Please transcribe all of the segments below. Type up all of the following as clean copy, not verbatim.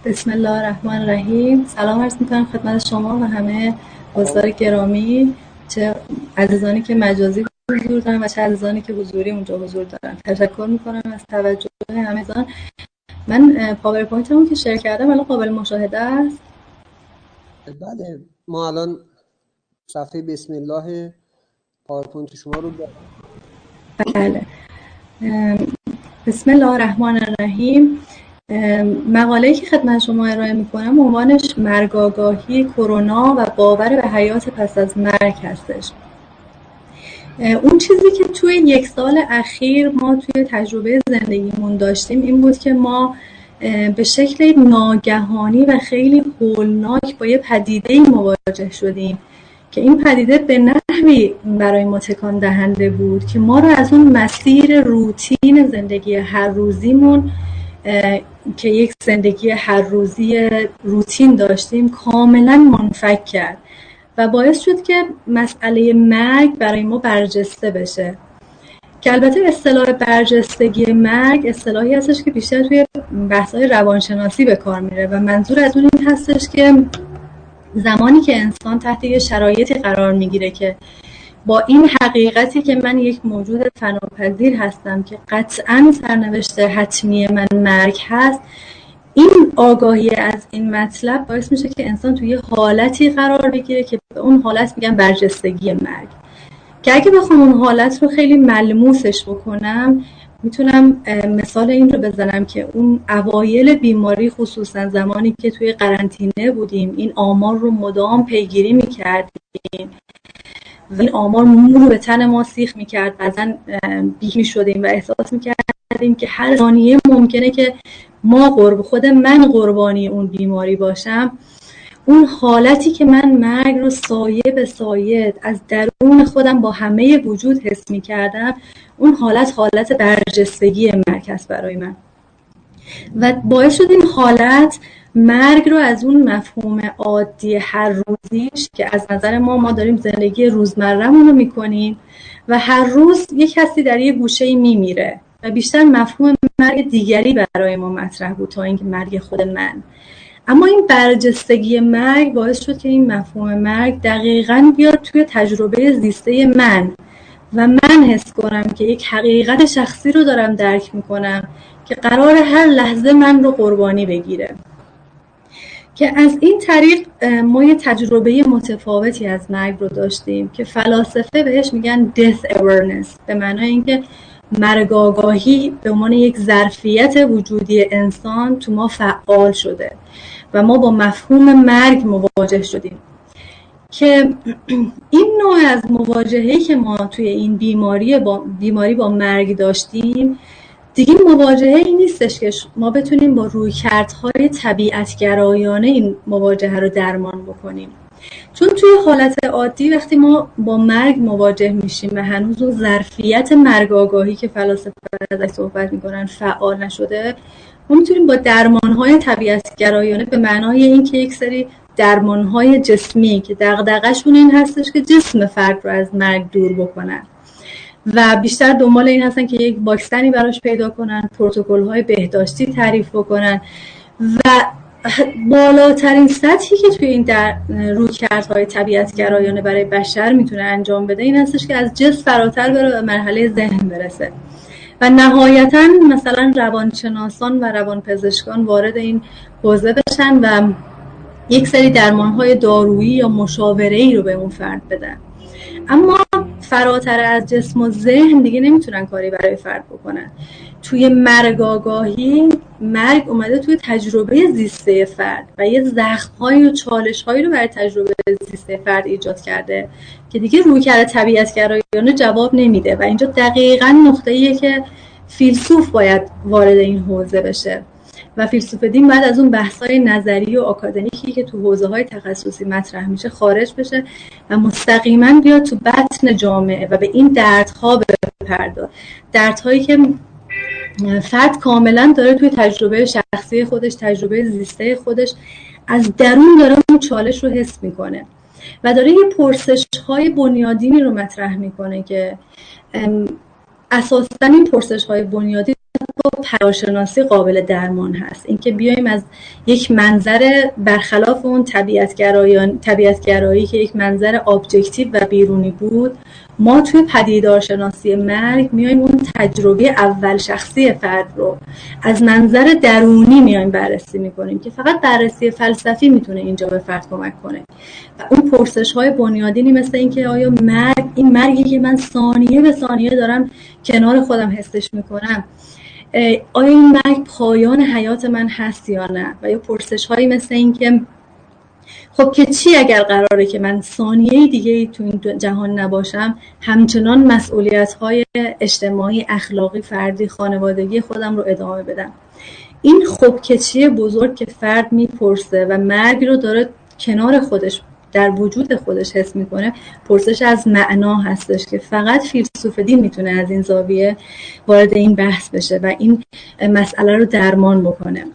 بسم الله الرحمن الرحیم. سلام عرض میکنم خدمت شما و همه حضار گرامی، چه عزیزانی که مجازی حضور دارن و چه عزیزانی که حضوری اونجا حضور دارن. تشکر میکنم از توجه همگان. من پاورپوینتمو که شیر کردم الان قابل مشاهده است. بله، ما الان صفحه بسم الله پاورپوینت شما رو داریم. بله. بسم الله الرحمن الرحیم. مقاله‌ای که خدمت شما ارائه میکنم عنوانش مرگ آگاهی کرونا و باور به حیات پس از مرگ هستش. اون چیزی که توی 1 سال اخیر ما توی تجربه زندگیمون داشتیم این بود که ما به شکل ناگهانی و خیلی هولناک با یه پدیده‌ای مواجه شدیم که این پدیده به نحوی برای ما تکان دهنده بود که ما رو از اون مسیر روتین زندگی هر روزیمون که یک زندگی هر روزی روتین داشتیم کاملا منفک کرد و باعث شد که مسئله مرگ برای ما برجسته بشه، که البته اصطلاح برجستگی مرگ اصطلاحی هستش که بیشتر توی بحث‌های روانشناسی به کار میره و منظور از اون این هستش که زمانی که انسان تحت یه شرایطی قرار میگیره که با این حقیقتی که من یک موجود فناپذیر هستم که قطعاً سرنوشت حتمی من مرگ هست، این آگاهی از این مطلب باعث میشه که انسان توی حالتی قرار بگیره که به اون حالت میگن برجستگی مرگ. که اگه بخوام اون حالت رو خیلی ملموسش بکنم میتونم مثال این رو بزنم که اون اوایل بیماری، خصوصا زمانی که توی قرنطینه بودیم، این آمار رو مدام پیگیری میکردیم و این آمار مو رو به تن ما سیخ میکرد، بعضن بیه میشدیم و احساس میکردیم که هر ثانیه ممکنه که خود من قربانی اون بیماری باشم. اون حالتی که من مرگ رو سایه به سایه از درون خودم با همه وجود حس میکردم، اون حالت برجستگی مرگ است برای من و باعث شد این حالت مرگ رو از اون مفهوم عادی هر روزیش که از نظر ما داریم زندگی روزمره‌مون رو میکنیم و هر روز یک کسی در یه گوشه‌ای میمیره و بیشتر مفهوم مرگ دیگری برای ما مطرح بود تا اینکه مرگ خود من. اما این برجستگی مرگ باعث شد که این مفهوم مرگ دقیقاً بیاد توی تجربه زیسته من و من حس کنم که یک حقیقت شخصی رو دارم درک میکنم که قرار هر لحظه من رو قربانی بگیره. که از این طریق ما یه تجربه متفاوتی از مرگ رو داشتیم که فلاسفه بهش میگن death awareness، به معنای اینکه مرگ آگاهی به عنوان یک ظرفیت وجودی انسان تو ما فعال شده و ما با مفهوم مرگ مواجه شدیم. که این نوع از مواجهه‌ای که ما توی این بیماری با مرگ داشتیم دیگه مواجهه‌ای نیستش که ما بتونیم با رویکردهای طبیعت‌گرایانه این مواجهه رو درمان بکنیم، چون توی حالت عادی وقتی ما با مرگ مواجه میشیم و هنوز اون ظرفیت مرگ آگاهی که فلاسفه ازش صحبت میکنن فعال نشده، ما میتونیم با درمانهای طبیعت‌گرایانه به معنای این که یک سری درمانهای جسمی که دغدغه‌شون این هستش که جسم فرد رو از مرگ دور بکنن و بیشتر دنبال این هستن که یک واکسنی براش پیدا کنن، پروتکل‌های بهداشتی تعریف بکنن و بالاترین سطحی که توی این رویکردهای طبیعت‌گرایانه برای بشر میتونه انجام بده این هستش که از جسم فراتر بره به مرحله ذهن برسه و نهایتاً مثلا روانشناسان و روانپزشکان وارد این حوزه بشن و یک سری درمانهای دارویی یا مشاوره‌ای رو به اون فرد بدن. اما فراتر از جسم و ذهن دیگه نمیتونن کاری برای فرد بکنن. توی مرگ آگاهی مرگ اومده توی تجربه زیسته فرد و یه زخم‌هایی و چالش‌هایی رو برای تجربه زیسته فرد ایجاد کرده که دیگه رویکرد طبیعت‌گرایانه جواب نمیده و اینجا دقیقاً نقطه‌ایه که فیلسوف باید وارد این حوزه بشه و فیلسوف دین باید از اون بحث‌های نظری و آکادمیکی که تو حوزه‌های تخصصی مطرح میشه خارج بشه و مستقیما بیاد تو بطن جامعه و به این دردها بپردازه، دردهایی که فرد کاملا داره توی تجربه شخصی خودش، تجربه زیسته خودش از درون داره اون چالش رو حس میکنه و داره یه پرسش‌های بنیادینی رو مطرح میکنه که اساساً این پرسش‌های بنیادی با پدیدارشناسی قابل درمان هست. اینکه بیایم از یک منظر برخلاف اون طبیعتگرایی که یک منظر ابجکتیو و بیرونی بود، ما توی پدیدارشناسی مرگ میایم اون تجربه اول شخصی فرد رو از منظر درونی میایم بررسی میکنیم که فقط بررسی فلسفی میتونه اینجا به فرد کمک کنه. و اون پرسش‌های بنیادینی مثل اینکه آیا مرگ، این مرگی که من ثانیه به ثانیه دارم کنار خودم حسش میکنم، آیا این مرگ پایان حیات من هست یا نه؟ و یا پرسش‌هایی مثل این که خب که چی اگر قراره که من ثانیه دیگه تو این جهان نباشم، همچنان مسئولیت‌های اجتماعی، اخلاقی، فردی، خانوادگی خودم رو ادامه بدم. این خب که چیه بزرگ که فرد میپرسه و مرگ رو داره کنار خودش در وجود خودش حس میکنه، پرسش از معنا هستش که فقط فیلسوف دین میتونه از این زاویه وارد این بحث بشه و این مسئله رو درمان بکنه.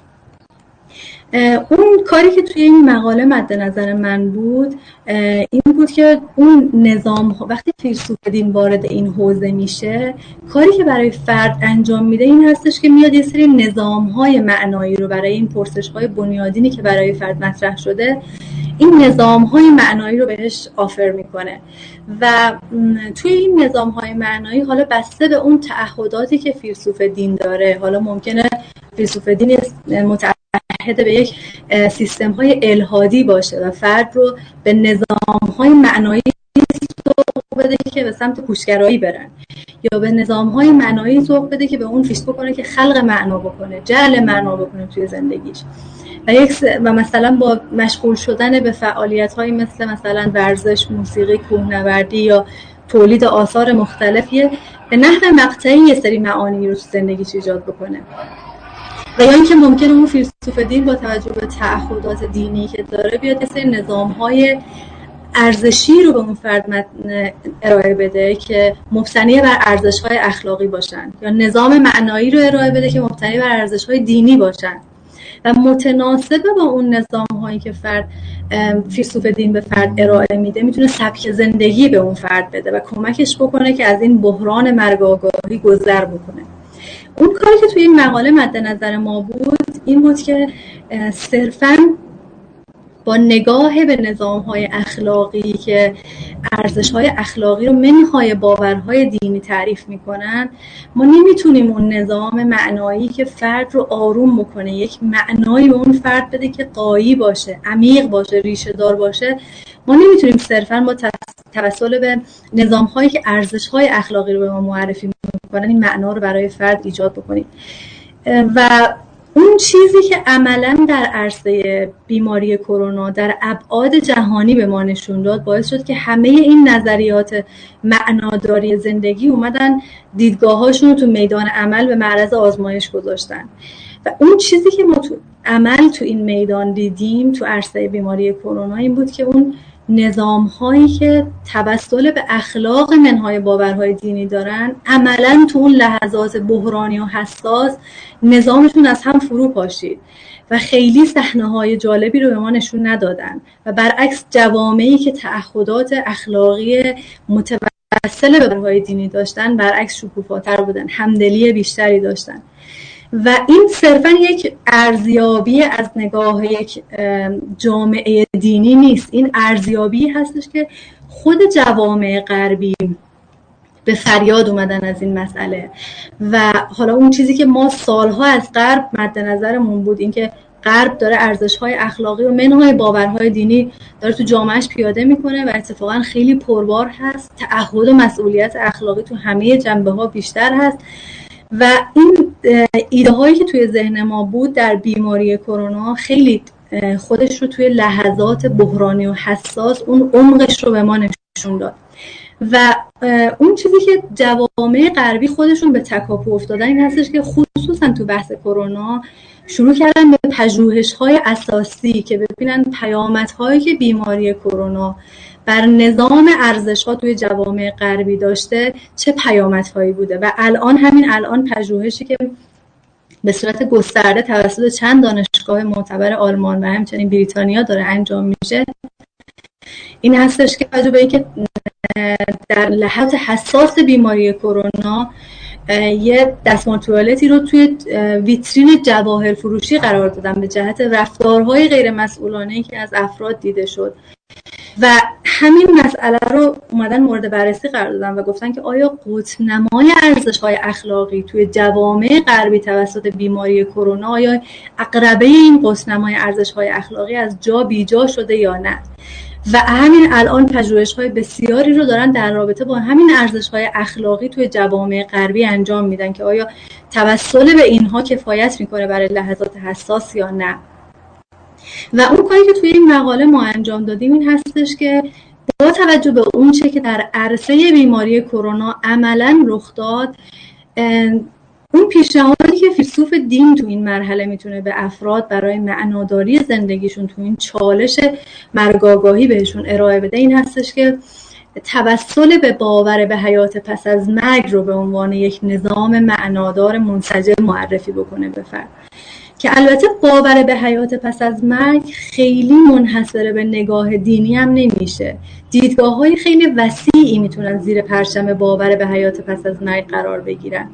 اون کاری که توی این مقاله مد نظر من بود این بود که اون نظام وقتی فیلسوف دین وارد این حوزه میشه، کاری که برای فرد انجام میده این هستش که میاد یه سری نظام‌های معنایی رو برای این پرسش‌های بنیادینی که برای فرد مطرح شده، این نظام‌های معنایی رو بهش آفر میکنه و توی این نظام‌های معنایی حالا بسته به اون تعهداتی که فیلسوف دین داره، حالا ممکنه فیلسوف دین متعهد به یک سیستم‌های الحادی باشه و فرد رو به نظام‌های معنایی سوق بده که به سمت پوشگرایی برن، یا به نظام‌های معنایی سوق بده که به اون فیش بکنه که خلق معنا بکنه، جعل معنا بکنه توی زندگیش. و مثلا با مشغول شدن به فعالیت‌های مثلا ورزش، موسیقی، کوهنوردی یا تولید آثار مختلفی به نحو مقطعی یه سری معانی رو تو زندگیش ایجاد بکنه. و یا اینکه ممکنه اون فیلسوف دین با توجه به تعهدات دینی که داره بیاد یه سری نظام‌های ارزشی رو به اون فرد ارائه بده که مبتنی بر ارزش‌های اخلاقی باشن، یا نظام معنایی رو ارائه بده که مبتنی بر ارزش‌های دینی باشن و متناسب با اون نظام‌هایی که فیلسوف دین به فرد ارائه میده میتونه سبک زندگی به اون فرد بده و کمکش بکنه که از این بحران مرگ آگاهی گذر بکنه. اون کاری که توی این مقاله مد نظر ما بود این بود که صرفاً با نگاه به نظام‌های اخلاقی که ارزش‌های اخلاقی رو منهای باورهای دینی تعریف می‌کنن، ما نمیتونیم اون نظام معنایی که فرد رو آروم بکنه، یک معنایی به اون فرد بده که قایی باشه، عمیق باشه، ریشه دار باشه، ما نمیتونیم صرفاً با توسل به نظام‌هایی که ارزش‌های اخلاقی رو به ما معرفی می‌کنن این معنا رو برای فرد ایجاد بکنیم. و اون چیزی که عملاً در عرصه بیماری کرونا در ابعاد جهانی به ما نشون داد باعث شد که همه این نظریات معناداری زندگی اومدن دیدگاهاشون رو تو میدان عمل به معرض آزمایش گذاشتن. و اون چیزی که ما تو عمل تو این میدان دیدیم تو عرصه بیماری کرونا این بود که اون نظام‌هایی که توسل به اخلاق منهای باورهای دینی دارن عملاً تو اون لحظات بحرانی و حساس نظامشون از هم فرو پاشید و خیلی صحنه‌های جالبی رو به ما نشون ندادن و برعکس جوامعی که تعهدات اخلاقی متوسل به باورهای دینی داشتن برعکس شکوفاتر بودن، همدلی بیشتری داشتن. و این صرفاً یک ارزیابی از نگاه یک جامعه دینی نیست، این ارزیابی هستش که خود جوامع غربی به فریاد اومدن از این مسئله. و حالا اون چیزی که ما سالها از غرب مد نظرمون بود این که غرب داره ارزش‌های اخلاقی و منهای باورهای دینی داره تو جامعهش پیاده میکنه و اتفاقاً خیلی پربار هست، تعهد و مسئولیت اخلاقی تو همه جنبه‌ها بیشتر هست. و این ایده هایی که توی ذهن ما بود در بیماری کرونا خیلی خودش رو توی لحظات بحرانی و حساس اون عمقش رو به ما نشون داد. و اون چیزی که جوامع غربی خودشون به تکاپو افتادن این هستش که خصوصا تو بحث کرونا شروع کردن به پژوهش‌های اساسی که ببینن پیامدهایی که بیماری کرونا بر نظام ارزش‌ها توی جوامع غربی داشته چه پیامدهایی بوده. و همین الان پژوهشی که به صورت گسترده توسط چند دانشگاه معتبر آلمان و همچنین بریتانیا داره انجام میشه این هستش که توجه به اینکه در لحظات حساس بیماری کرونا یه دستمال توالتی رو توی ویترین جواهر فروشی قرار دادن به جهت رفتارهای غیر مسئولانه‌ای که از افراد دیده شد و همین مسئله رو اومدن مورد بررسی قرار دادن و گفتن که آیا قطب‌نمای ارزش‌های اخلاقی توی جوامع غربی توسط بیماری کرونا آیا عقربه این قطب‌نمای ارزش‌های اخلاقی از جا بیجا شده یا نه. و همین الان پژوهش‌های بسیاری رو دارن در رابطه با همین ارزش‌های اخلاقی توی جوامع غربی انجام میدن که آیا توسل به اینها کفایت میکنه برای لحظات حساس یا نه. و اون کاری که توی این مقاله ما انجام دادیم این هستش که با توجه به اون چه که در عرصه بیماری کرونا عملاً رخ داد، اون پیشنهادی که فیلسوف دین تو این مرحله میتونه به افراد برای معناداری زندگیشون تو این چالش مرگ‌آگاهی بهشون ارائه بده این هستش که توسل به باور به حیات پس از مرگ رو به عنوان یک نظام معنادار منسجم معرفی بکنه به فرد. که البته باور به حیات پس از مرگ خیلی منحصر به نگاه دینی هم نمیشه. دیدگاه‌های خیلی وسیعی میتونن زیر پرچم باور به حیات پس از مرگ قرار بگیرن.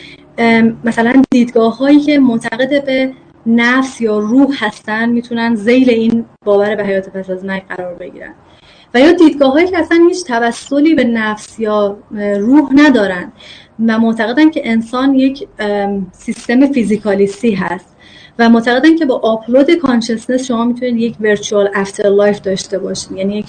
مثلا دیدگاه‌هایی که معتقد به نفس یا روح هستن میتونن ذیل این باور به حیات پس از مرگ قرار بگیرن و یا دیدگاه‌هایی که اصلا هیچ توسلی به نفس یا روح ندارن و معتقدن که انسان یک سیستم فیزیکالیستی هست و معتقدن که با آپلود کانشسنس شما میتونید یک ورچوال افتر لایف داشته باشید، یعنی یک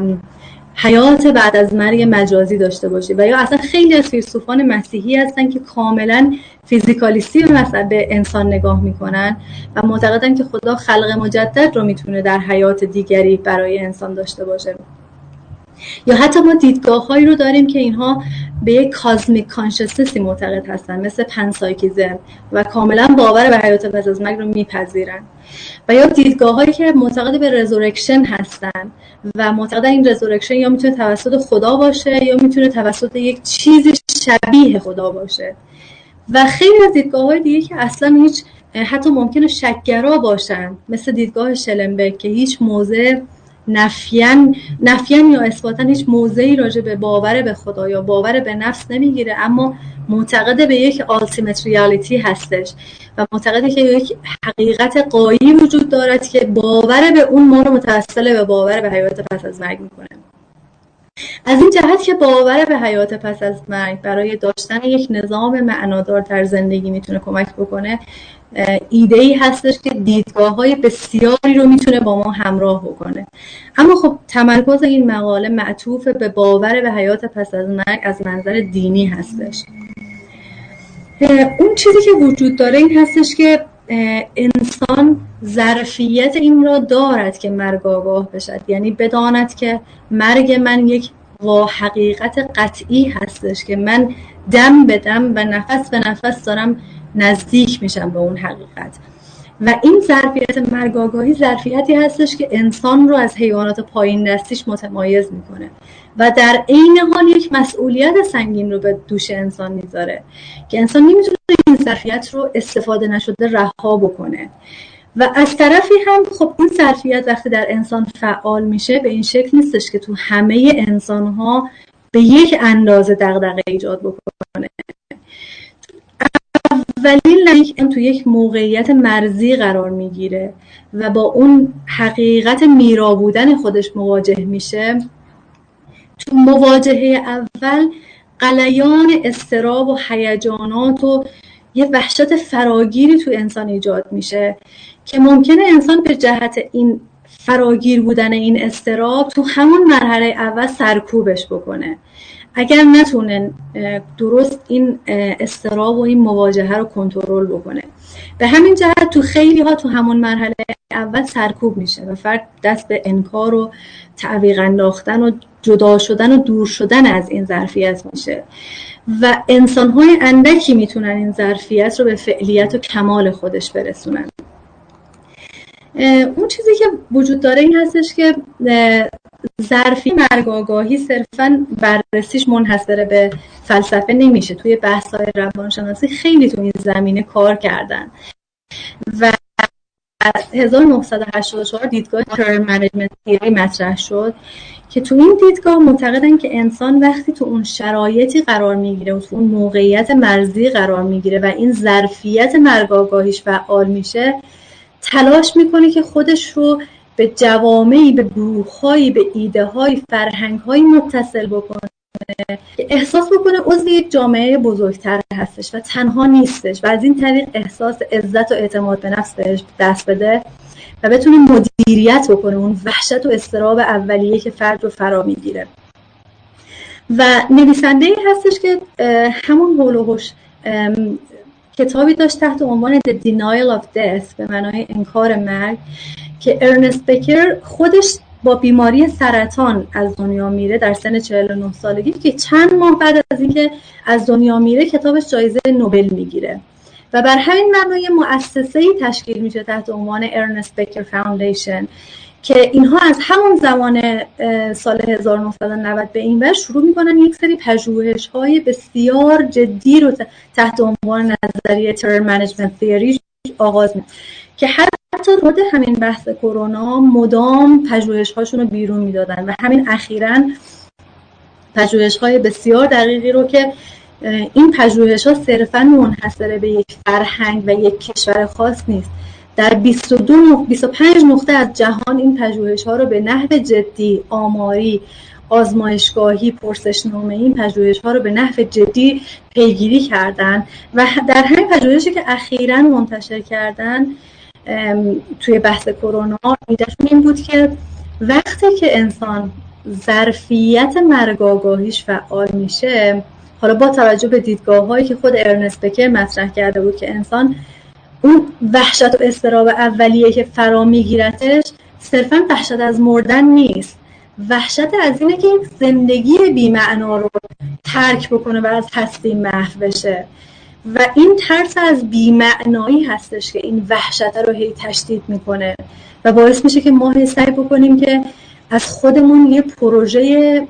حیات بعد از مرگ مجازی داشته باشید. و یا اصلا خیلی از فیلسوفان مسیحی هستن که کاملا فیزیکالیستی به انسان نگاه میکنن و معتقدن که خدا خلق مجدد رو میتونه در حیات دیگری برای انسان داشته باشه. یا حتی ما دیدگاه‌هایی رو داریم که اینها به یک کازمیک کانشسنسی معتقد هستن مثل پنسایکیزم و کاملا باور به حیات پس از مرگ رو میپذیرن. و یا دیدگاه‌هایی که معتقد به رزورکشن هستن و معتقدن این رزورکشن یا میتونه توسط خدا باشه یا میتونه توسط یک چیز شبیه خدا باشه. و خیلی از دیدگاه‌های دیگه که اصلا هیچ حتی ممکنه شک‌گرا باشن مثل دیدگاه شلنبرگ که هیچ موضع نفیان یا اثباتاً هیچ موضعی راجع به باور به خدا یا باور به نفس نمیگیره، اما معتقد به یک ultimate reality هستش و معتقده که یک حقیقت غایی وجود دارد که باور به اون ما رو متوسل به باور به حیات پس از مرگ میکنه. از این جهت که باور به حیات پس از مرگ برای داشتن یک نظام معنادار در زندگی میتونه کمک بکنه، ایده‌ای هستش که دیدگاه‌های بسیاری رو میتونه با ما همراه بکنه. اما خب تمرکز این مقاله معطوف به باور به حیات پس از مرگ از منظر دینی هستش. اون چیزی که وجود داره این هستش که انسان ظرفیت این را دارد که مرگ آگاه بشد، یعنی بداند که مرگ من یک حقیقت قطعی هستش که من دم به دم و نفس به نفس دارم نزدیک میشم به اون حقیقت. و این ظرفیت مرگ آگاهی ظرفیتی هستش که انسان رو از حیوانات پایین دستیش متمایز میکنه و در عین حال یک مسئولیت سنگین رو به دوش انسان میذاره که انسان نمیتونه این ظرفیت رو استفاده نشده رها بکنه. و از طرفی هم خب این ظرفیت وقتی در انسان فعال میشه به این شکل نیستش که تو همه انسان‌ها به یک اندازه دغدغه ایجاد بکنه. اولین لحظه تو یک موقعیت مرزی قرار میگیره و با اون حقیقت میرا بودن خودش مواجه میشه. تو مواجهه اول غلیان اضطراب و هیجانات و یه وحشت فراگیری تو انسان ایجاد میشه که ممکنه انسان به جهت این فراگیر بودن این اضطراب تو همون مرحله اول سرکوبش بکنه اگر نتونه درست این اضطراب و این مواجهه رو کنترل بکنه. به همین جهت تو خیلی ها تو همون مرحله اول سرکوب میشه و فرد دست به انکار و تعویق انداختن و جدا شدن و دور شدن از این ظرفیت میشه و انسان‌های اندکی میتونن این ظرفیت رو به فعلیت و کمال خودش برسونن. اون چیزی که وجود داره این هستش که ظرفی مرگ آگاهی صرفاً بررسیش منحصر به فلسفه نمیشه. توی بحث‌های روانشناسی خیلی تو این زمینه کار کردن و 1984 دیدگاه ترم منیجمنت تیوری مطرح شد که تو این دیدگاه معتقدن که انسان وقتی تو اون شرایطی قرار میگیره و تو اون موقعیت مرزی قرار میگیره و این ظرفیت مرگ آگاهیش فعال میشه، تلاش میکنه که خودش رو به جوامعی، به گروه‌هایی، به ایده‌های، فرهنگ‌هایی متصل بکنه که احساس بکنه عضو یک جامعه بزرگتر هستش و تنها نیستش و از این طریق احساس عزت و اعتماد به نفس بهش دست بده و بتونه مدیریت بکنه اون وحشت و اضطراب اولیه که فرد رو فرا میگیره. و نویسنده‌ای هستش که همون حول و حوش کتابی داشت تحت عنوان The Denial of Death به معنای انکار مرگ که ارنست بکر خودش با بیماری سرطان از دنیا میره در سن 49 سالگی که چند ماه بعد از اینکه از دنیا میره کتابش جایزه نوبل میگیره و بر همین مبنای مؤسسه‌ای تشکیل میشه تحت عنوان ارنست بکر فاوندیشن که اینها از همون زمان سال 1990 به این ور شروع میکنن یک سری پژوهش‌های بسیار جدی رو تحت عنوان نظریه ترم منیجمنت تیوری آغاز میکنن که حتی مورد همین بحث کرونا مدام پژوهش‌هاشون رو بیرون میدادن و همین اخیراً پژوهش‌های بسیار دقیقی رو که این پژوهش‌ها صرفاً منحصر به یک فرهنگ و یک کشور خاص نیست، در 25 نقطه از جهان این پژوهش‌ها رو به نحو جدی، آماری، آزمایشگاهی، پرسشنامه‌ای این پژوهش‌ها رو به نحو جدی پیگیری کردن و در همین پژوهشی که اخیراً منتشر کردن توی بحث کرونا ایدهشون این بود که وقتی که انسان ظرفیت مرگ آگاهیش فعال میشه، حالا با توجه به دیدگاه‌هایی که خود ارنست بکر مطرح کرده بود که انسان اون وحشت و اضطراب اولیه که فرا میگیرتش صرفاً وحشت از مردن نیست، وحشت از اینه که زندگی بی‌معنا رو ترک بکنه و از هستی محو بشه و این ترس از بی‌معنایی هستش که این وحشت رو هی تشدید میکنه و باعث میشه که ما سعی بکنیم که از خودمون یه پروژه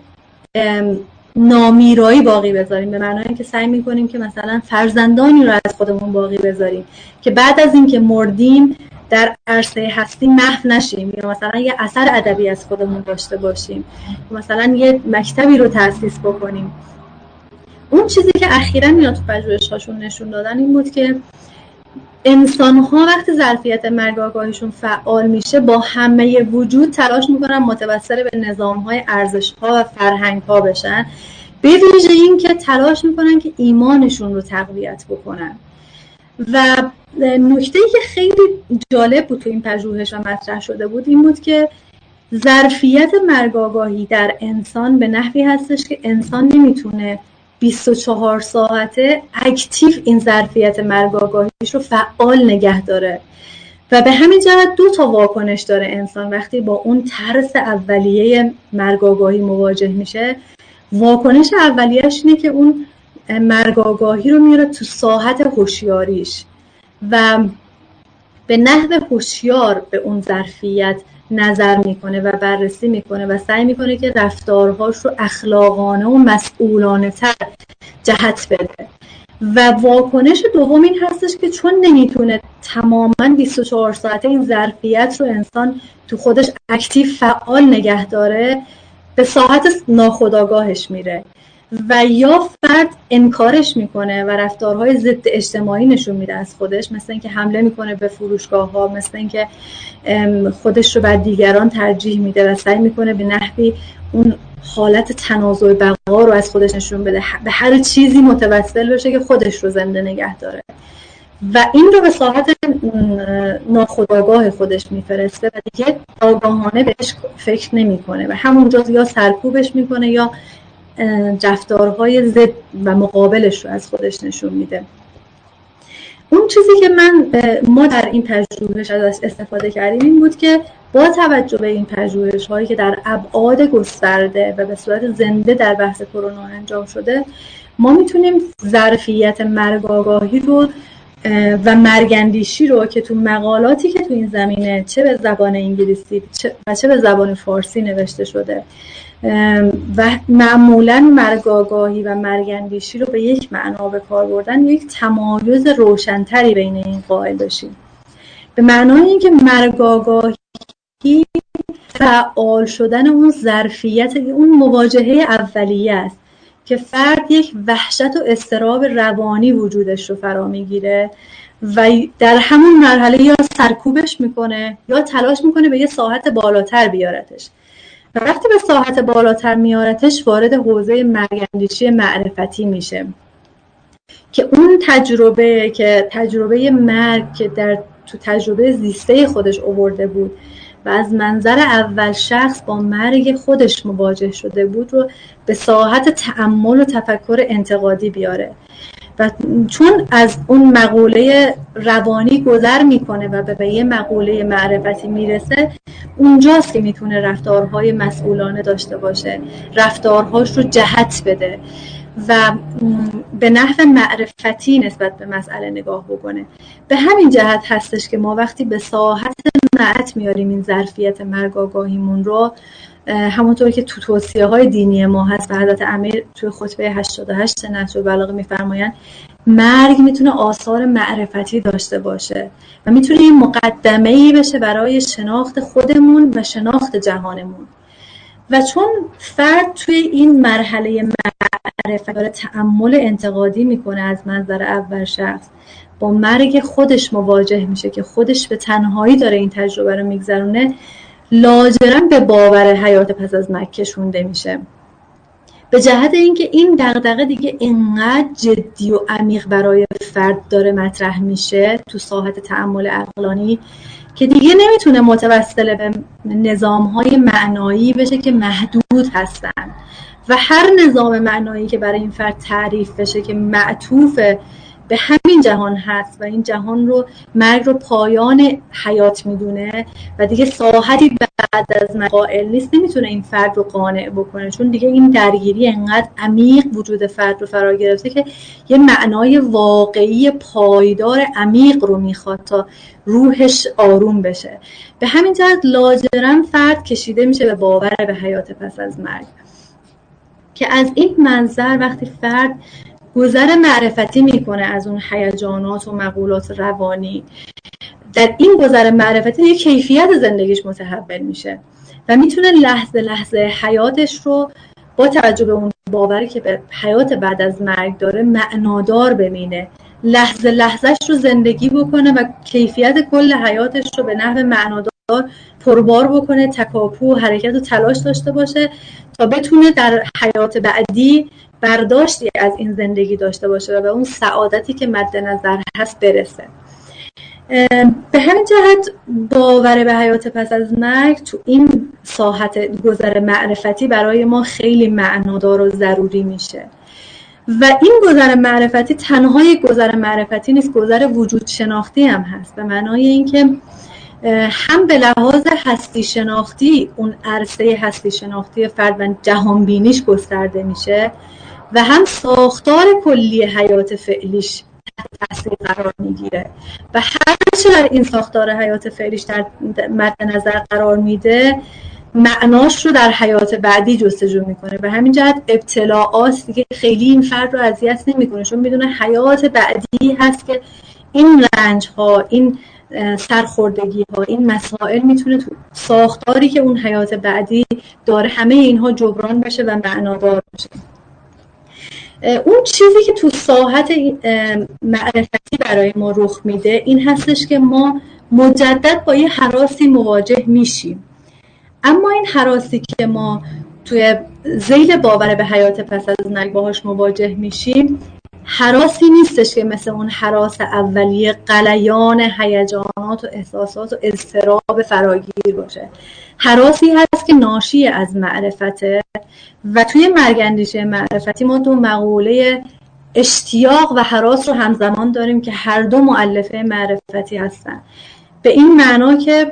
نامیرایی باقی بذاریم، به معنای اینکه سعی میکنیم که مثلا فرزندانی رو از خودمون باقی بذاریم که بعد از اینکه مردیم در عرصه هستی محو نشیم یا مثلا یه اثر ادبی از خودمون داشته باشیم، مثلا یه مکتبی رو تأسیس بکنیم. اون چیزی که اخیراً اینا تو پژوهش‌هاشون نشون دادن این بود که انسان‌ها وقتی ظرفیت مرگ آگاهیشون فعال میشه با همه وجود تلاش میکنن متوسل به نظام‌های ارزش‌ها و فرهنگ‌ها بشن، به ویژه این که تلاش میکنن که ایمانشون رو تقویت بکنن. و نکته‌ای که خیلی جالب بود تو این پژوهش و مطرح شده بود این بود که ظرفیت مرگ آگاهی در انسان به نحوی هستش که انسان نمیتونه 24 ساعته اکتیو این ظرفیت مرگ آگاهیش رو فعال نگه داره و به همین جهت 2 تا واکنش داره انسان وقتی با اون ترس اولیه مرگ آگاهی مواجه میشه. واکنش اولیه‌اش اینه که اون مرگ آگاهی رو میاره تو ساحت هوشیاریش و به نحو هوشیار به اون ظرفیت نظر میکنه و بررسی میکنه و سعی میکنه که رفتارهاش رو اخلاقانه و مسئولانه تر جهت بده. و واکنش دوم این هستش که چون نمیتونه تماما 24 ساعته این ظرفیت رو انسان تو خودش اکتیو فعال نگه داره، به ساحت ناخودآگاهش میره و یا فرد انکارش میکنه و رفتارهای ضد اجتماعی نشون میده از خودش، مثل اینکه حمله میکنه به فروشگاه ها، مثل اینکه خودش رو بر دیگران ترجیح میده و سعی میکنه به نحوی اون حالت تنازع بقا رو از خودش نشون بده، به هر چیزی متوسل بشه که خودش رو زنده نگه داره و این رو به ساحت ناخودآگاه خودش میفرسته و دیگه آگاهانه بهش فکر نمیکنه و همونجا یا سرکوبش میکنه یا رفتارهای ضد و مقابلش رو از خودش نشون میده. اون چیزی که ما در این پژوهش ازش استفاده کردیم این بود که با توجه به این پژوهش هایی که در ابعاد گسترده و به صورت زنده در بحث کرونا انجام شده، ما میتونیم ظرفیت مرگ آگاهی رو و مرگندیشی رو که تو مقالاتی که تو این زمینه چه به زبان انگلیسی و چه به زبان فارسی نوشته شده و معمولاً مرگ آگاهی و مرگندیشی رو به یک معنا به کار بردن، یک تمایز روشن‌تری بین این قائل بشیم. به معنای اینکه مرگ آگاهی فعال شدن اون ظرفیت، اون مواجهه اولیه است که فرد یک وحشت و اضطراب روانی وجودش رو فرا میگیره و در همون مرحله یا سرکوبش میکنه یا تلاش میکنه به یه ساحت بالاتر بیارتش و وقتی به ساحت بالاتر میارتش وارد حوزه مرگ‌اندیشی معرفتی میشه که اون تجربه مرگ که تو تجربه زیسته خودش آورده بود و از منظر اول شخص با مرگ خودش مواجه شده بود رو به ساحت تأمل و تفکر انتقادی بیاره و چون از اون مقوله روانی گذر میکنه و به یه مقوله معرفتی میرسه، اونجاست که میتونه رفتارهای مسئولانه داشته باشه، رفتارهاش رو جهت بده و به نحو معرفتی نسبت به مسئله نگاه بکنه. به همین جهت هستش که ما وقتی به ساحت معرفت میاریم این ظرفیت مرگ آگاهیمون رو، همونطور که تو توصیه های دینی ما هست و حضرت امیر توی خطبه 88 نهج البلاغه میفرمایند مرگ میتونه آثار معرفتی داشته باشه و میتونه این مقدمه‌ای بشه برای شناخت خودمون و شناخت جهانمون. و چون فرد توی این مرحله معرفت داره تأمل انتقادی میکنه از منظر اول شخص، با مرگ خودش مواجه میشه که خودش به تنهایی داره این تجربه رو میگذرونه، لاجرم به باور حیات پس از مرگ کشونده میشه، به جهت اینکه این دغدغه دیگه اینقدر جدی و عمیق برای فرد داره مطرح میشه تو ساحت تأمل عقلانی که دیگه نمیتونه متوسل به نظام‌های معنایی بشه که محدود هستن و هر نظام معنایی که برای این فرد تعریف بشه که معطوف به همین جهان هست و این جهان رو مرگ رو پایان حیات میدونه و دیگه ساحتی بعد از مرگ قائل نیست، نمیتونه این فرد رو قانع بکنه، چون دیگه این درگیری انقدر عمیق وجود فرد رو فرا گرفته که یه معنای واقعی پایدار عمیق رو میخواد تا روحش آروم بشه. به همین جهت لاجرم فرد کشیده میشه به باور به حیات پس از مرگ که از این منظر وقتی فرد گذر معرفتی میکنه از اون هیجانات و مقولات روانی، در این گذر معرفتی یک کیفیت زندگیش متحول میشه و میتونه لحظه لحظه حیاتش رو با توجه به اون باوری که به حیات بعد از مرگ داره معنادار ببینه، لحظه لحظهش رو زندگی بکنه و کیفیت کل حیاتش رو به نحو معنادار پربار بکنه، تکاپو و حرکت و تلاش داشته باشه تا بتونه در حیات بعدی برداشتی از این زندگی داشته باشه و به اون سعادتی که مد نظر هست برسه. به همین جهت باور به حیات پس از مرگ تو این ساحت گذر معرفتی برای ما خیلی معنادار و ضروری میشه و این گذر معرفتی تنها یک گذر معرفتی نیست، گذر وجود شناختی هم هست، به معنای اینکه هم به لحاظ هستی شناختی اون عرصه هستی شناختی فرد و جهان بینیش گسترده میشه و هم ساختار کلی حیات فعلیش تحت تاثیر قرار میگیره و هر چه در این ساختار حیات فعلیش در مد نظر قرار میده معناش رو در حیات بعدی جستجو میکنه. به همین جهت ابتلاعات دیگه خیلی این فرد رو اذیت نمیکنه، چون میدونه حیات بعدی هست که این رنج ها، این سرخوردگی ها، این مسائل میتونه تو ساختاری که اون حیات بعدی داره همه اینها جبران بشه و معنادار بشه. اون چیزی که تو ساحت معرفتی برای ما رخ میده این هستش که ما مجدد با یه هراسی مواجه میشیم، اما این هراسی که ما توی ذیل باور به حیات پس از مرگ باهاش مواجه میشیم هراسی نیستش که مثل اون هراس اولیه غلیان هیجانات و احساسات و اضطراب فراگیر باشه. هراسی هست که ناشی از معرفته و توی مرگ‌اندیشی معرفتی ما دو مقوله اشتیاق و هراس رو همزمان داریم که هر دو مؤلفه معرفتی هستن، به این معنا که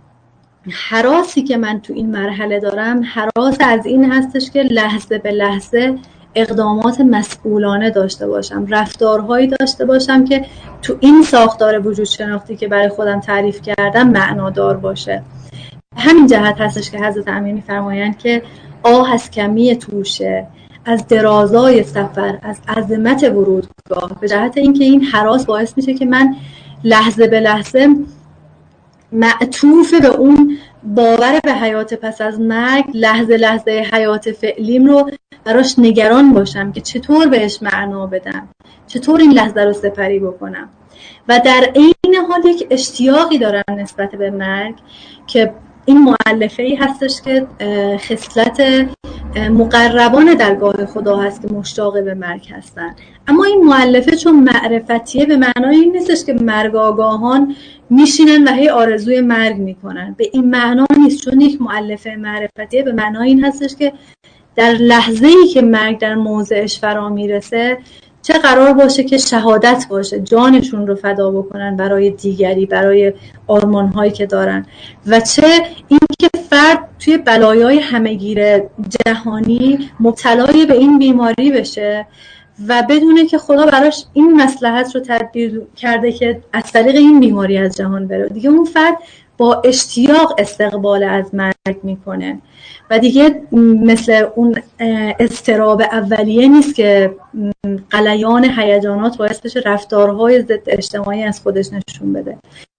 هراسی که من تو این مرحله دارم هراس از این هستش که لحظه به لحظه اقدامات مسئولانه داشته باشم، رفتارهایی داشته باشم که تو این ساختار وجود شناختی که برای خودم تعریف کردم معنادار باشه. همین جهت هستش که حضرت امیر می‌فرمایند که آه از کمی توشه، از درازای سفر، از عظمت ورودگاه، به جهت اینکه این هراس باعث میشه که من لحظه به لحظه معطوف به اون باور به حیات پس از مرگ، لحظه لحظه حیات فعلیم رو براش نگران باشم که چطور بهش معنا بدم، چطور این لحظه رو سپری بکنم. و در عین حال یک اشتیاقی دارم نسبت به مرگ که این مؤلفه‌ای هستش که خصلت مقربان درگاه خدا هست که مشتاق به مرگ هستن. اما این مؤلفه چون معرفتیه به معنای این نیستش که مرگ آگاهان میشینن و هی آرزوی مرگ میکنن، به این معنا نیست. چون یک مؤلفه معرفتیه به معنای این هستش که در لحظه‌ای که مرگ در موضعش فرا میرسه چه قرار باشه که شهادت باشه، جانشون رو فدا بکنن برای دیگری، برای آرمان‌هایی که دارن، و چه اینکه فرد توی بلایای همه‌گیر جهانی مبتلای به این بیماری بشه و بدونه که خدا براش این مصلحت رو تدبیر کرده که از طریق این بیماری از جهان بره. دیگه اون فرد با اشتیاق استقبال از مرگ میکنه و دیگه مثل اون اضطراب اولیه نیست که غلیان هیجانات باعث بشه رفتارهای ضد اجتماعی از خودش نشون بده،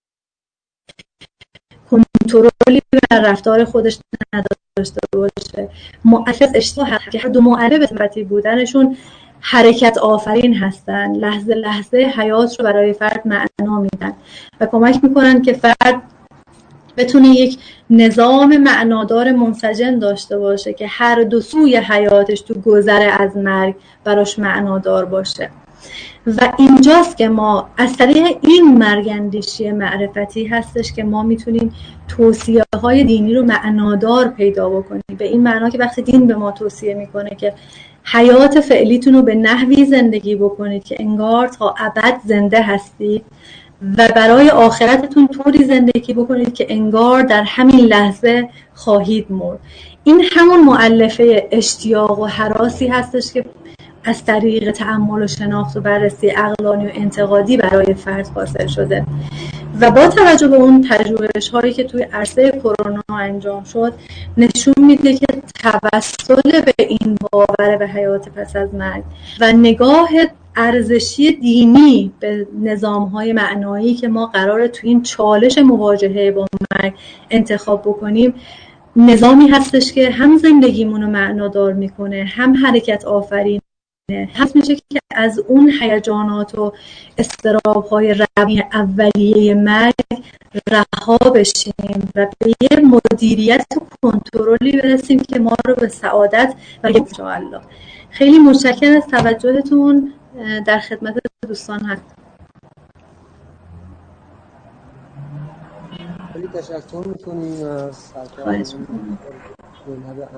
کنترلی بر رفتار خودش نداشته باشه. مؤلف اشتیاق که هر دو مؤلف به صفتی بودنشون حرکت آفرین هستن، لحظه لحظه حیات رو برای فرد معنا میدن و کمک میکنن که فرد بتونه یک نظام معنادار منسجم داشته باشه که هر دو سوی حیاتش تو گذر از مرگ براش معنادار باشه. و اینجاست که ما از طریق این مرگندیشی معرفتی هستش که ما میتونیم توصیه های دینی رو معنادار پیدا بکنیم، به این معنا که وقتی دین به ما توصیه میکنه که حیات فعلیتون رو به نحوی زندگی بکنید که انگار تا ابد زنده هستید و برای آخرتتون طوری زندگی بکنید که انگار در همین لحظه خواهید مرد، این همون مؤلفه اشتیاق و هراسی هستش که از طریق تأمل و شناخت و بررسی عقلانی و انتقادی برای فرد حاصل شده و با توجه به اون پژوهش هایی که توی عرصه کرونا انجام شد نشون میده که توسل به این باور به حیات پس از مرگ و نگاه ارزشی دینی به نظام‌های معنایی که ما قراره توی این چالش مواجهه با مرگ انتخاب بکنیم، نظامی هستش که هم زندگیمون رو معنادار میکنه، هم حرکت آفرین هست، میشه که از اون هیجانات و اضطراب‌های روانی اولیه مرگ رها بشیم و به یه مدیریت و کنترلی برسیم که ما رو به سعادت و انشاءالله. خیلی متشکرم از توجهتون، در خدمت دوستان هستم. خیلی تشکر میکنیم از سرکار